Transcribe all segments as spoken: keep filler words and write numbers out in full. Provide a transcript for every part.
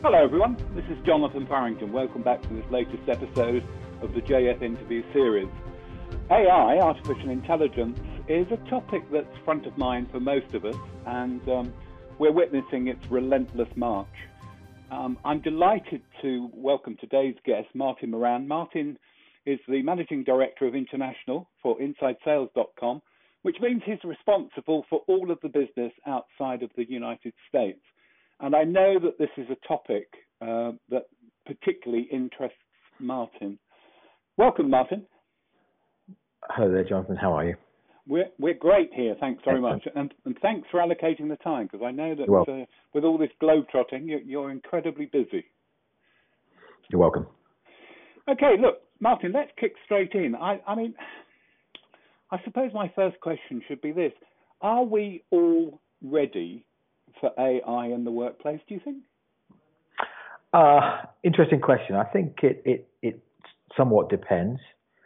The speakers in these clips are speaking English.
Hello everyone, this is Jonathan Farrington. Welcome back to this latest episode of the J F Interview series. A I, artificial intelligence, is a topic that's front of mind for most of us, and um, we're witnessing its relentless march. Um, I'm delighted to welcome today's guest, Martin Moran. Martin is the Managing Director of International for Inside Sales dot com, which means he's responsible for all of the business outside of the United States. And I know that this is a topic uh, that particularly interests Martin. Welcome, Martin. Hello there, Jonathan. How are you? We're we're great here. Thanks very Excellent. much, and and thanks for allocating the time, because I know that You're uh, with all this globetrotting, you're, you're incredibly busy. You're welcome. Okay, look, Martin. Let's kick straight in. I I mean, I suppose my first question should be this: are we all ready for A I in the workplace, do you think? Uh, interesting question. I think it it, it somewhat depends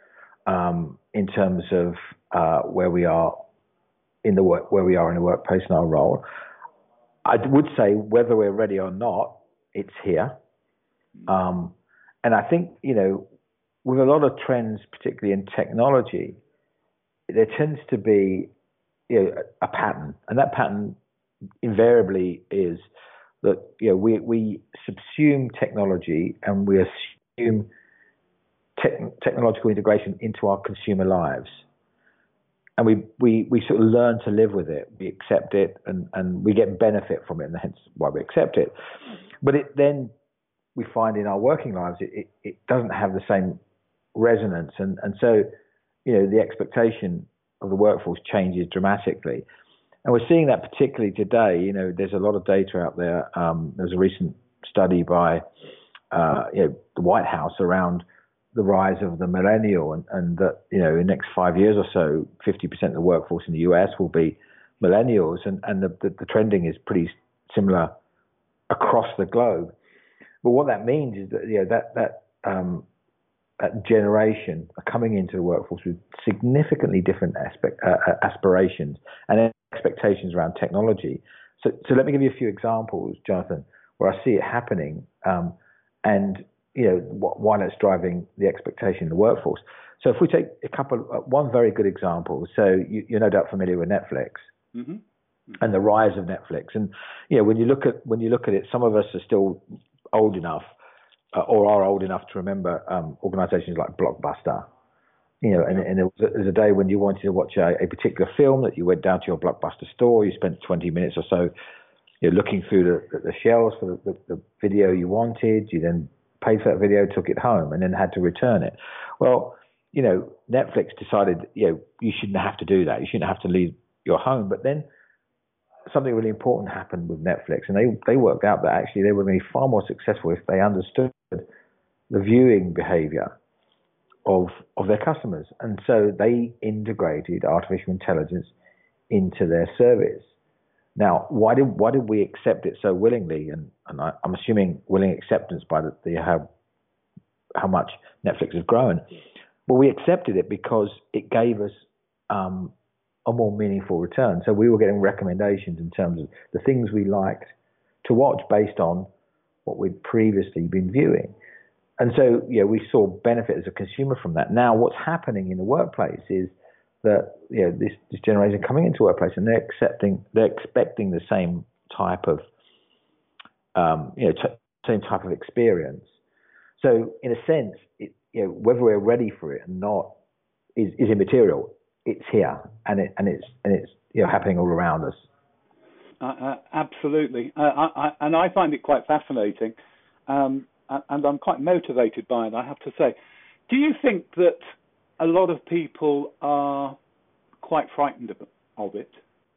um, in terms of uh, where we are in the work, where we are in the workplace and our role. I would say whether we're ready or not, it's here. Um, and I think, you know, with a lot of trends, particularly in technology, there tends to be, you know, a pattern, and that pattern invariably is that, you know, we we subsume technology and we assume te- technological integration into our consumer lives, and we, we we sort of learn to live with it. We accept it, and, and we get benefit from it, and hence why we accept it. But it then we find in our working lives it, it, it doesn't have the same resonance, and and so, you know, the expectation of the workforce changes dramatically. And we're seeing that particularly today. You know, there's a lot of data out there. Um, there's a recent study by uh, you know, the White House around the rise of the millennial, and, and that, you know, in the next five years or so, fifty percent of the workforce in the U S will be millennials, and, and the, the, the trending is pretty similar across the globe. But what that means is that, you know, that that um, that generation are coming into the workforce with significantly different aspect, uh, aspirations and expectations around technology. So, so let me give you a few examples, Jonathan, where I see it happening, um, and, you know, wh- why that's driving the expectation in the workforce. So if we take a couple, uh, one very good example. So you, you're no doubt familiar with Netflix. Mm-hmm. Mm-hmm. And the rise of Netflix. And, you know, when you look at when you look at it, some of us are still old enough, uh, or are old enough to remember um, organizations like Blockbuster. You know, and, and there, was a, there was a day when you wanted to watch a, a particular film that you went down to your Blockbuster store. You spent twenty minutes or so, you know, looking through the, the, the shelves for the, the, the video you wanted. You then paid for that video, took it home, and then had to return it. Well, you know, Netflix decided, you know, you shouldn't have to do that. You shouldn't have to leave your home. But then something really important happened with Netflix, and they, they worked out that actually they were going to be far more successful if they understood the viewing behavior of of their customers. And so they integrated artificial intelligence into their service. Now, why did why did we accept it so willingly? And, and I, I'm assuming willing acceptance by the, the how how much Netflix has grown. Well, we accepted it because it gave us um, a more meaningful return. So we were getting recommendations in terms of the things we liked to watch based on what we'd previously been viewing. And so, you know, we saw benefit as a consumer from that. Now, what's happening in the workplace is that, you know, this, this generation coming into workplace, and they're accepting, they're expecting the same type of, um, you know, t- same type of experience. So, in a sense, it, you know, whether we're ready for it or not is, is immaterial. It's here, and it and it's and it's you know happening all around us. Uh, uh, absolutely, uh, I, I, and I find it quite fascinating. Um, And I'm quite motivated by it, I have to say. Do you think that a lot of people are quite frightened of, of it?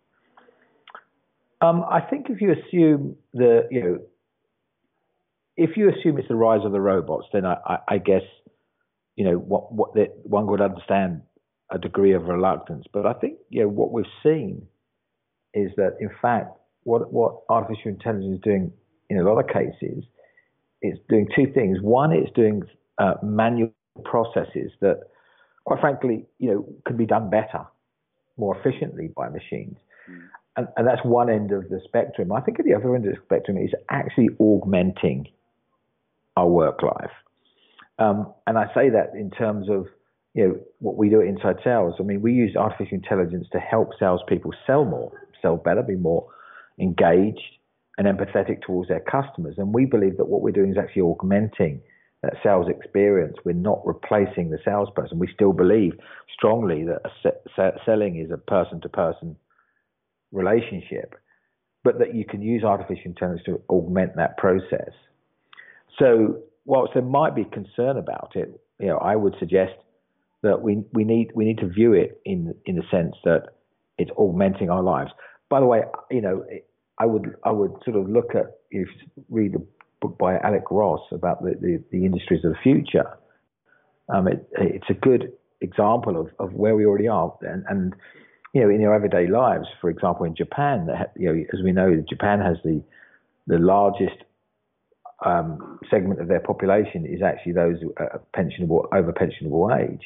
Um, I think if you assume the, you know, if you assume it's the rise of the robots, then I, I, I guess, you know, what, what the, one would understand a degree of reluctance. But I think, you know, what we've seen is that, in fact, what what artificial intelligence is doing in a lot of cases, it's doing two things. One, it's doing uh, manual processes that, quite frankly, you know, can be done better, more efficiently by machines. Mm. and, and that's one end of the spectrum. I think at the other end of the spectrum is actually augmenting our work life. Um, and I say that in terms of, you know, what we do at Inside Sales. I mean, we use artificial intelligence to help salespeople sell more, sell better, be more engaged and empathetic towards their customers. And we believe that what we're doing is actually augmenting that sales experience. We're not replacing the salesperson. We still believe strongly that a se- selling is a person-to-person relationship, but that you can use artificial intelligence to augment that process. So whilst there might be concern about it, you know, I would suggest that we we need we need to view it in in the sense that it's augmenting our lives. By the way, you know, I would I would sort of look at, if you read the book by Alec Ross about the, the, the industries of the future. Um, it, it's a good example of, of where we already are, and, and you know, in your everyday lives. For example, in Japan, you know, as we know, Japan has the the largest um, segment of their population is actually those uh, pensionable over pensionable age,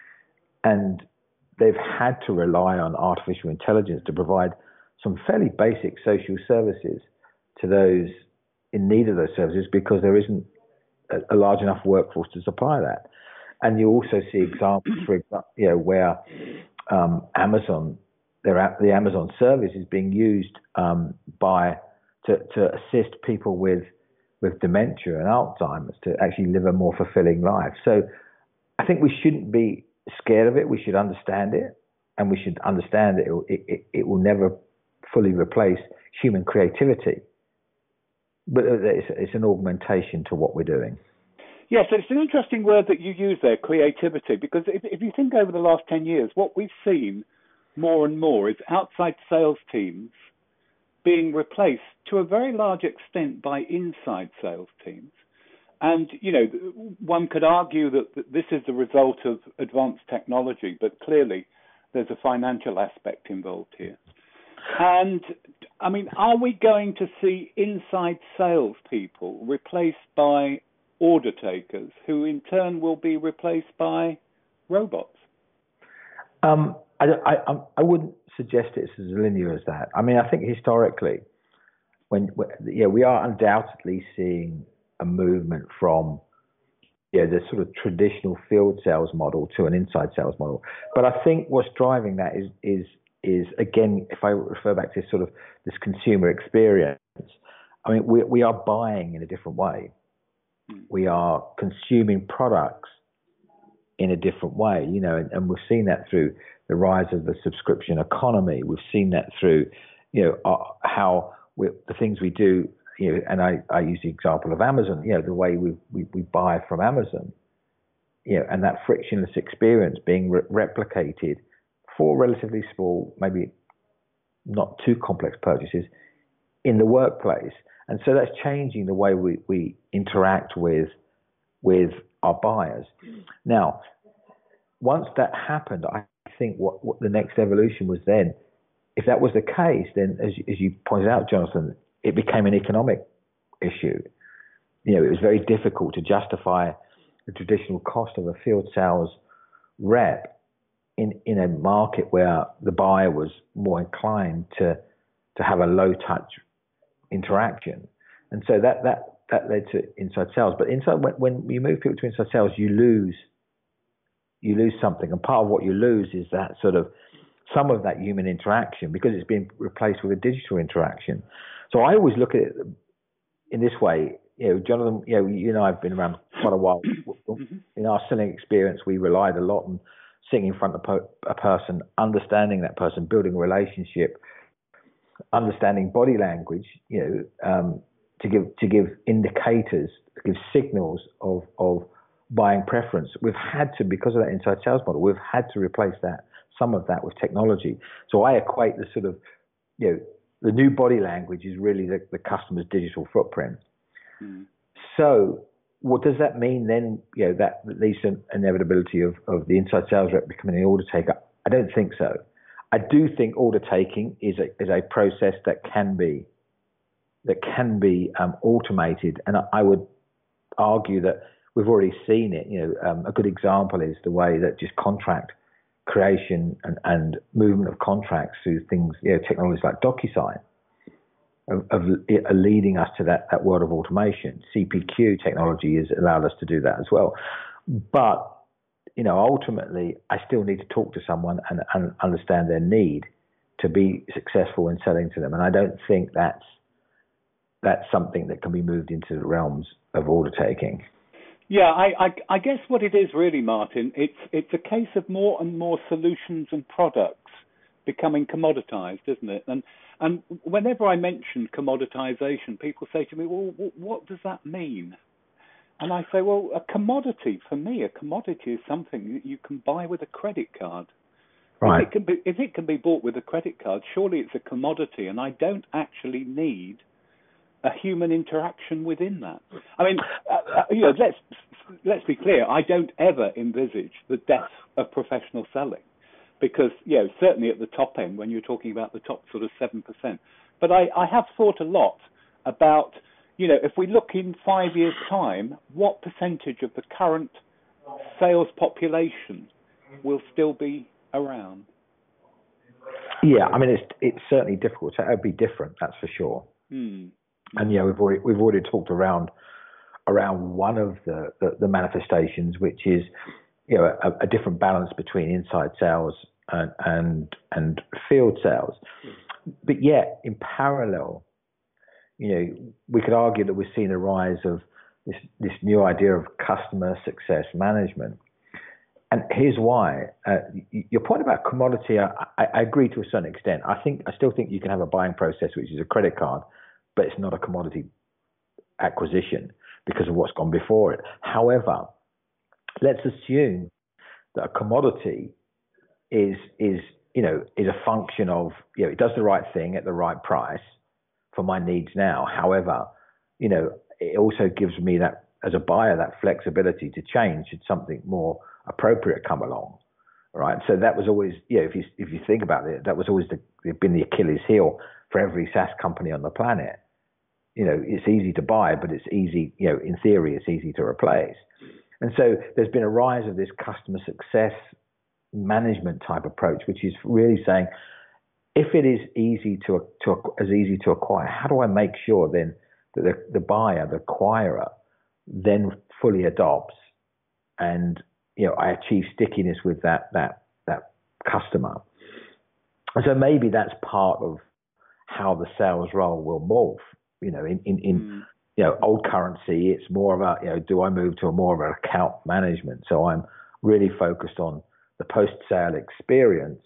and they've had to rely on artificial intelligence to provide some fairly basic social services to those in need of those services, because there isn't a, a large enough workforce to supply that. And you also see examples, for example, you know, where um, Amazon, their the Amazon service is being used um, by to, to assist people with with dementia and Alzheimer's to actually live a more fulfilling life. So I think we shouldn't be scared of it. We should understand it, and we should understand that it, it, it will never fully replace human creativity, but it's, it's an augmentation to what we're doing. Yes, it's an interesting word that you use there, creativity, because if, if you think over the last ten years, what we've seen more and more is outside sales teams being replaced to a very large extent by inside sales teams. And, you know, one could argue that, that this is the result of advanced technology, but clearly there's a financial aspect involved here. And, I mean, are we going to see inside sales people replaced by order takers, who in turn will be replaced by robots? Um, I, I, I wouldn't suggest it's as linear as that. I mean, I think historically, when yeah, we are undoubtedly seeing a movement from yeah, the sort of traditional field sales model to an inside sales model. But I think what's driving that is is is again, if I refer back to sort of this consumer experience, I mean, we we are buying in a different way. We are consuming products in a different way, you know, and, and we've seen that through the rise of the subscription economy. We've seen that through, you know, uh, how we, the things we do, you know, and I, I use the example of Amazon, you know, the way we, we, we buy from Amazon, you know, and that frictionless experience being re- replicated for relatively small, maybe not too complex purchases in the workplace. And so that's changing the way we, we interact with with our buyers. Now, once that happened, I think what, what the next evolution was then, if that was the case, then as, as you pointed out, Jonathan, it became an economic issue. You know, it was very difficult to justify the traditional cost of a field sales rep in, in a market where the buyer was more inclined to to have a low touch interaction. And so that that that led to inside sales. But inside, when, when you move people to inside sales, you lose you lose something, and part of what you lose is that sort of some of that human interaction, because it's been replaced with a digital interaction. So I always look at it in this way. You know, Jonathan, you know, you and I have been around quite a while. In our selling experience, we relied a lot on sitting in front of a person, understanding that person, building a relationship, understanding body language, you know, um, to give to give indicators, to give signals of of buying preference. We've had to, because of that inside sales model, we've had to replace that, some of that, with technology. So I equate the sort of, you know, the new body language is really the, the customer's digital footprint. Mm. So what does that mean then? You know, that leads to an inevitability of, of the inside sales rep becoming an order taker. I don't think so. I do think order taking is a, is a process that can be that can be um, automated, and I, I would argue that we've already seen it. You know, um, a good example is the way that just contract creation and, and movement of contracts through things, you know, technologies like DocuSign of, of are leading us to that, that world of automation. C P Q technology has allowed us to do that as well. But, you know, ultimately, I still need to talk to someone and, and understand their need to be successful in selling to them. And I don't think that's that's something that can be moved into the realms of order taking. Yeah, I, I, I guess what it is really, Martin, it's it's a case of more and more solutions and products becoming commoditized, isn't it? And and whenever I mention commoditization, people say to me, well, what does that mean? And I say, well, a commodity, for me, a commodity is something that you can buy with a credit card. Right. If it can be, if it can be bought with a credit card, surely it's a commodity, and I don't actually need a human interaction within that. I mean, uh, you know, let's let's be clear. I don't ever envisage the death of professional selling, because, you know, certainly at the top end, when you're talking about the top sort of seven percent. But I, I have thought a lot about, you know, if we look in five years' time, what percentage of the current sales population will still be around? Yeah, I mean, it's it's certainly difficult. It would be different, that's for sure. Hmm. And yeah, we've already we've already talked around around one of the, the, the manifestations, which is, you know, a, a different balance between inside sales and and and field sales. But yet, in parallel, you know, we could argue that we're seeing a rise of this this new idea of customer success management. And here's why. Uh, your point about commodity, I, I agree to a certain extent. I think I still think you can have a buying process which is a credit card, but it's not a commodity acquisition because of what's gone before it. However, let's assume that a commodity is is you know is a function of, you know, it does the right thing at the right price for my needs now. However, you know, it also gives me that, as a buyer, that flexibility to change should something more appropriate come along, right? So that was always, you know, if you if you think about it, that was always the, been the Achilles heel for every SaaS company on the planet. You know, it's easy to buy, but it's easy, you know, in theory, it's easy to replace. And so there's been a rise of this customer success management type approach, which is really saying, if it is easy to to as easy to acquire, how do I make sure then that the, the buyer, the acquirer, then fully adopts, and, you know, I achieve stickiness with that that that customer. And so maybe that's part of how the sales role will morph. You know, in in, in mm. you know, old currency, it's more about, you know, do I move to a more of an account management? So I'm really focused on the post-sale experience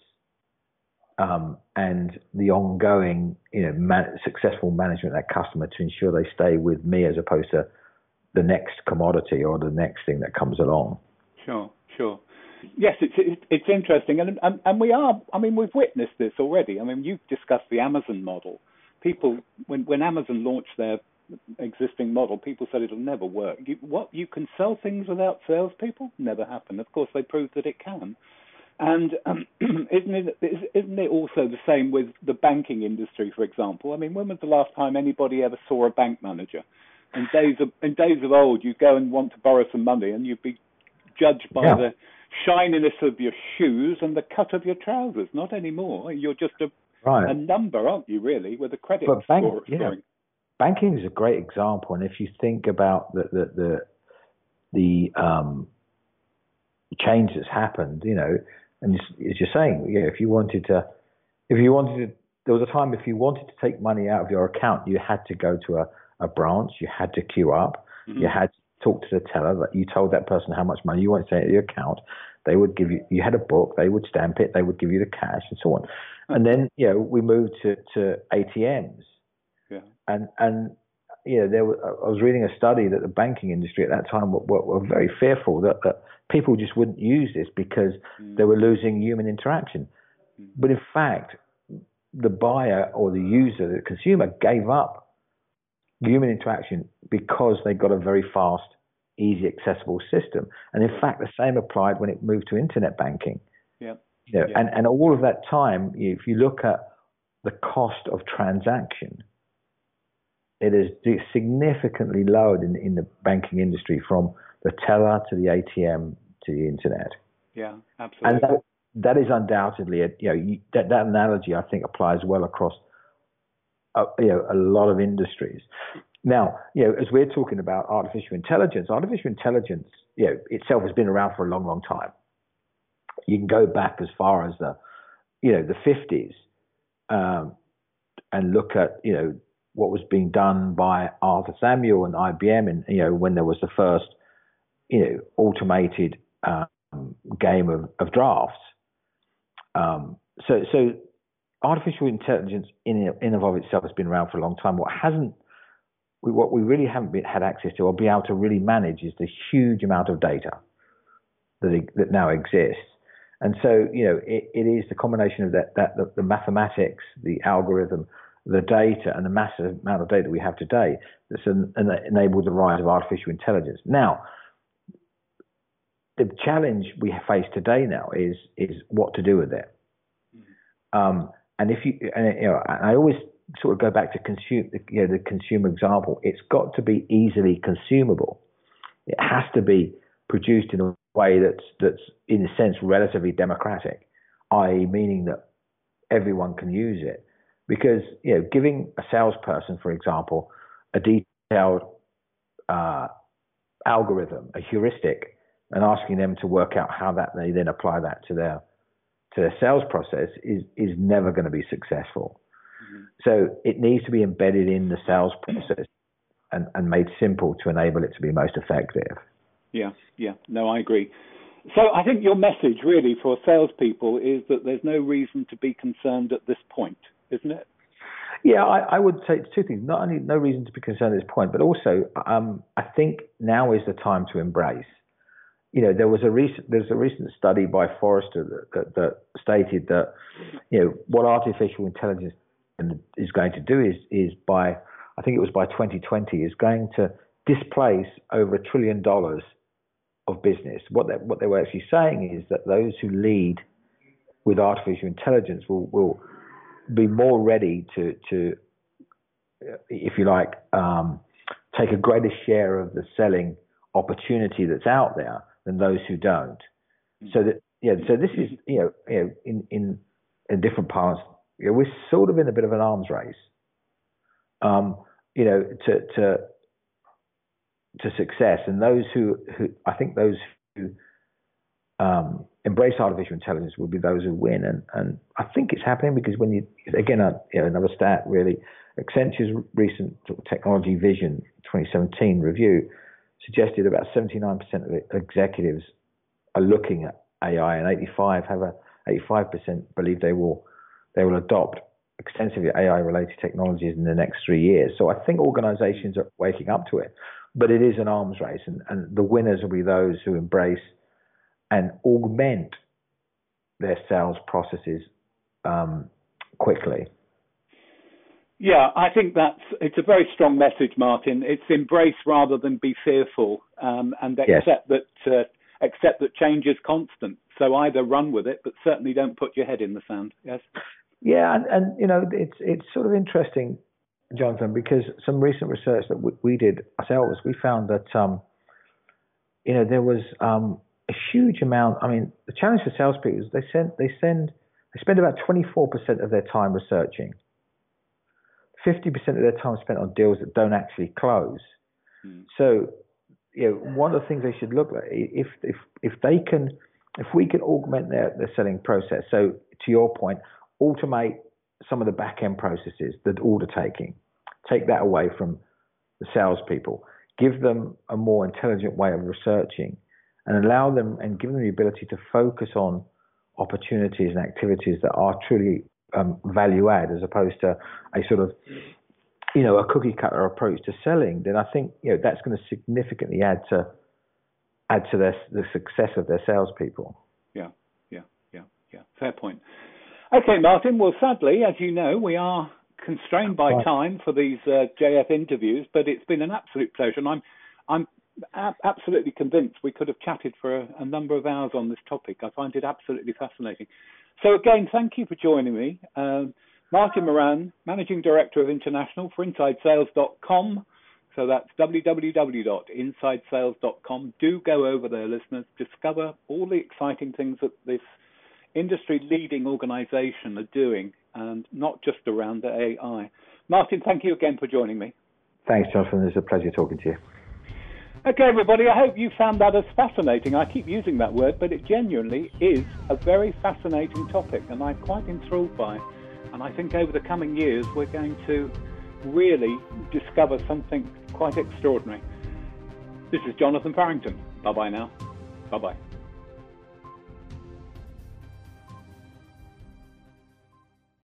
um, and the ongoing, you know, man- successful management of that customer to ensure they stay with me, as opposed to the next commodity or the next thing that comes along. Sure, sure. Yes, it's it's, it's interesting, and, and and we are. I mean, we've witnessed this already. I mean, you've discussed the Amazon model. People, when when Amazon launched their existing model, people said it'll never work. You, what, you can sell things without salespeople? Never happened. Of course, they proved that it can. And um, isn't it isn't it also the same with the banking industry, for example? I mean, when was the last time anybody ever saw a bank manager? In days of in days of old, you'd go and want to borrow some money, and you'd be judged by yeah. the shininess of your shoes and the cut of your trousers. Not anymore. You're just a right. a number, aren't you, really, with a credit but bank, score yeah. scoring. Banking is a great example, and if you think about the the the, the um, change that's happened, you know, and as you're saying, you know, if you wanted to, if you wanted to, there was a time if you wanted to take money out of your account, you had to go to a, a branch, you had to queue up, mm-hmm. you had to talk to the teller, that you told that person how much money you wanted to take out of your account. They would give you, you had a book, they would stamp it, they would give you the cash and so on. Mm-hmm. And then, you know, we moved to, to A T Ms. Yeah. And, and, you know, there were, I was reading a study that the banking industry at that time were, were, were very fearful that, that people just wouldn't use this because mm. they were losing human interaction. Mm. But in fact, the buyer or the user, the consumer, gave up human interaction because they got a very fast, easy, accessible system. And in fact, the same applied when it moved to internet banking. Yeah. You know, yeah. and, and all of that time, if you look at the cost of transaction, it is significantly lowered in, in the banking industry, from the teller to the A T M to the internet. Yeah, absolutely. And that, that is undoubtedly, a, you know, you, that, that analogy I think applies well across, a, you know, a lot of industries. Now, you know, as we're talking about artificial intelligence, artificial intelligence, you know, itself has been around for a long, long time. You can go back as far as the, you know, the fifties, um, and look at, you know, what was being done by Arthur Samuel and I B M, and you know, when there was the first, you know, automated um, game of, of drafts. Um, so, so artificial intelligence in in and of itself has been around for a long time. What hasn't, what we really haven't been, had access to or be able to really manage is the huge amount of data that that now exists. And so, you know, it, it is the combination of that, that the, the mathematics, the algorithm, the data, and the massive amount of data we have today that's an, an enabled the rise of artificial intelligence. Now, the challenge we face today now is is what to do with it. Um, and if you, and, you know, I always sort of go back to consume, you know, the consumer example. It's got to be easily consumable. It has to be produced in a way that's that's in a sense relatively democratic, that is, meaning that everyone can use it. Because, you know, giving a salesperson, for example, a detailed uh, algorithm, a heuristic, and asking them to work out how that they then apply that to their to their sales process is is never going to be successful. Mm-hmm. So it needs to be embedded in the sales process and, and made simple to enable it to be most effective. Yeah, yeah, no, I agree. So I think your message really for salespeople is that there's no reason to be concerned at this point, isn't it? Yeah, I, I would say two things. Not only no reason to be concerned at this point, but also um, I think now is the time to embrace. You know, there was a recent there's a recent study by Forrester that, that, that stated that, you know, what artificial intelligence is going to do is is by, I think it was by twenty twenty, is going to displace over a trillion dollars of business. What they, what they were actually saying is that those who lead with artificial intelligence will will be more ready to to, if you like, um, take a greater share of the selling opportunity that's out there than those who don't. So that, yeah, so this is, you know, you know, in in in different parts, you know, we're sort of in a bit of an arms race. Um, you know, to to to success, and those who who I think those who um, embrace artificial intelligence will be those who win, and and I think it's happening because when you again, uh, you know, another stat really, Accenture's recent Technology Vision twenty seventeen review suggested about seventy-nine percent of the executives are looking at A I, and eighty-five have a eighty-five percent believe they will they will adopt extensively A I-related technologies in the next three years. So I think organizations are waking up to it, but it is an arms race, and, and the winners will be those who embrace and augment their sales processes um, quickly. Yeah, I think that's it's a very strong message, Martin. It's embrace rather than be fearful, um, and accept yes. that uh, accept that change is constant. So either run with it, but certainly don't put your head in the sand. Yes. Yeah, and, and you know it's it's sort of interesting, Jonathan, because some recent research that we, we did ourselves, we found that um, you know there was um, a huge amount. I mean, the challenge for salespeople is they send they send they spend about twenty-four percent of their time researching. fifty percent of their time spent on deals that don't actually close. Mm. So, you know, one of the things they should look at, if if if they can, if we can augment their, their selling process. So, to your point, automate some of the back end processes, the order taking, take that away from the salespeople, give them a more intelligent way of researching, and allow them and give them the ability to focus on opportunities and activities that are truly Um, value add, as opposed to a sort of, you know, a cookie cutter approach to selling, then I think, you know, that's going to significantly add to add to their, the success of their salespeople. Yeah, yeah, yeah, yeah. Fair point. Okay, Martin. Well, sadly, as you know, we are constrained by right. time for these uh, J F interviews, but it's been an absolute pleasure, and I'm I'm a- absolutely convinced we could have chatted for a, a number of hours on this topic. I find it absolutely fascinating. So again, thank you for joining me. Um, Martin Moran, Managing Director of International for inside sales dot com. So that's w w w dot inside sales dot com. Do go over there, listeners. Discover all the exciting things that this industry-leading organisation are doing, and not just around the A I. Martin, thank you again for joining me. Thanks, Jonathan. It's a pleasure talking to you. Okay, everybody, I hope you found that as fascinating. I keep using that word, but it genuinely is a very fascinating topic, and I'm quite enthralled by it. And I think over the coming years, we're going to really discover something quite extraordinary. This is Jonathan Farrington. Bye-bye now. Bye-bye.